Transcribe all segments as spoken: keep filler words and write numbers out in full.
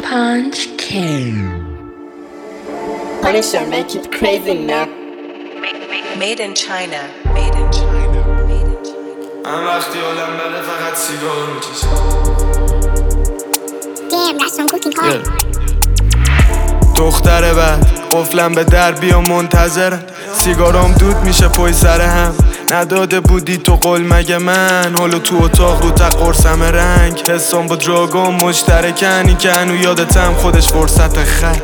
Punch King. Punisher, make it crazy now. Made in China. Made in China. Made in China. من وقتی آدم بده فقط سیگار میکشم. Damn, that's some cooking hard. دختر بعد قفلم به در بیا منتظرم. سیگارام دود میشه پای سر هم. نداده بودی تو قول مگه من. حالا تو اتاق رو تا قرصم رنگ. حسام با دراگون مشترکن. این که هنو یادتم خودش فرصت خیر.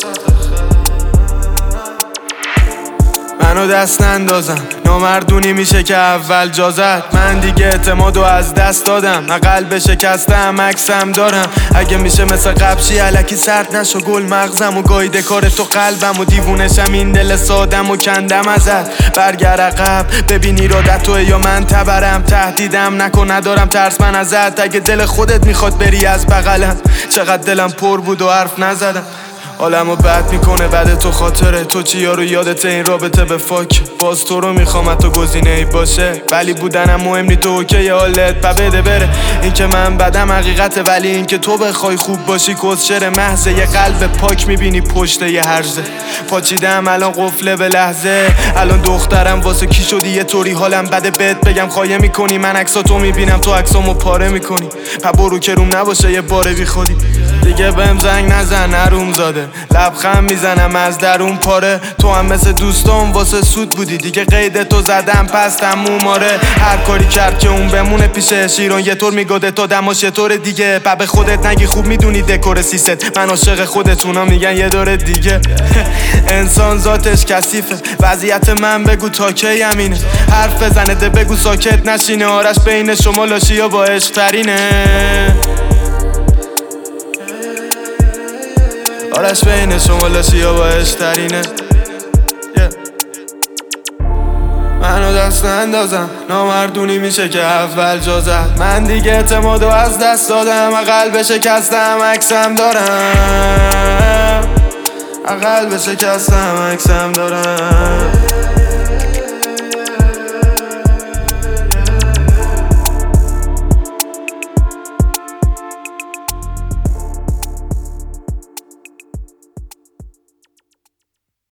منو دست نندازم نامردونی میشه که اول جازت. من دیگه اعتمادو از دست دادم. من قلب شکستم عکسم دارم. اگه میشه مثل قبشی الکی سرد نشو گل مغزم و گایده کار تو قلبم و دیوونشم این دل سادم و کندم ازت. برگر عقب ببین ایرادت توه یا من تبرم. تهدیدم نکن ندارم ترس من ازت. اگه دل خودت میخواد بری از بغلم. چقدر دلم پر بود و حرف نزدم. حالمو بد میکنه بعد تو خاطره تو چیا رو یادت این رابطه به فاک. باز تو رو میخوام تو گزینه ای باشه ولی بودنم مهم نی تو اوکی حالت و بده بره. این که من بدم حقیقته ولی این که تو بخوای خوب باشی کسچر محضه. یه قلب پاک میبینی پشت یه هرزه. پاچیدم الان قفله به لحظه. الان دخترم واسه کی شدی یه طوری حالم بده بهت بگم خایه میکنی. من عکسا تو میبینم تو عکسامو پاره میکنی. پا برو که روم نباشه یه باره بی خودی. دیگه بهم زنگ نزن نروم زاده. لبخند میزنم از درون پاره. تو هم مثل دوستان واسه سود بودی. دیگه قید تو زدم پس تموم آره. هر کاری کرد که اون بمونه پیشه شیرون. یه طور میگاده تا دماش یه طور دیگه. پا به خودت نگی خوب میدونی دکور سیست. من عاشق خودتونا میگن یه دور دیگه. انسان ذاتش کثیفه. وضعیت من بگو تا کی همینه. حرف بزنه ده بگو ساکت نشینه. آرش بین شما لاشیا با عشق ترینه. آرش بین شما لاشیا با عشق ترینه. منو دست نندازم نامردونی میشه که اول جازت. من دیگه اعتمادو از دست دادم. قلب شکستم عکسم دارم. قلب شکستم عکسم دارم.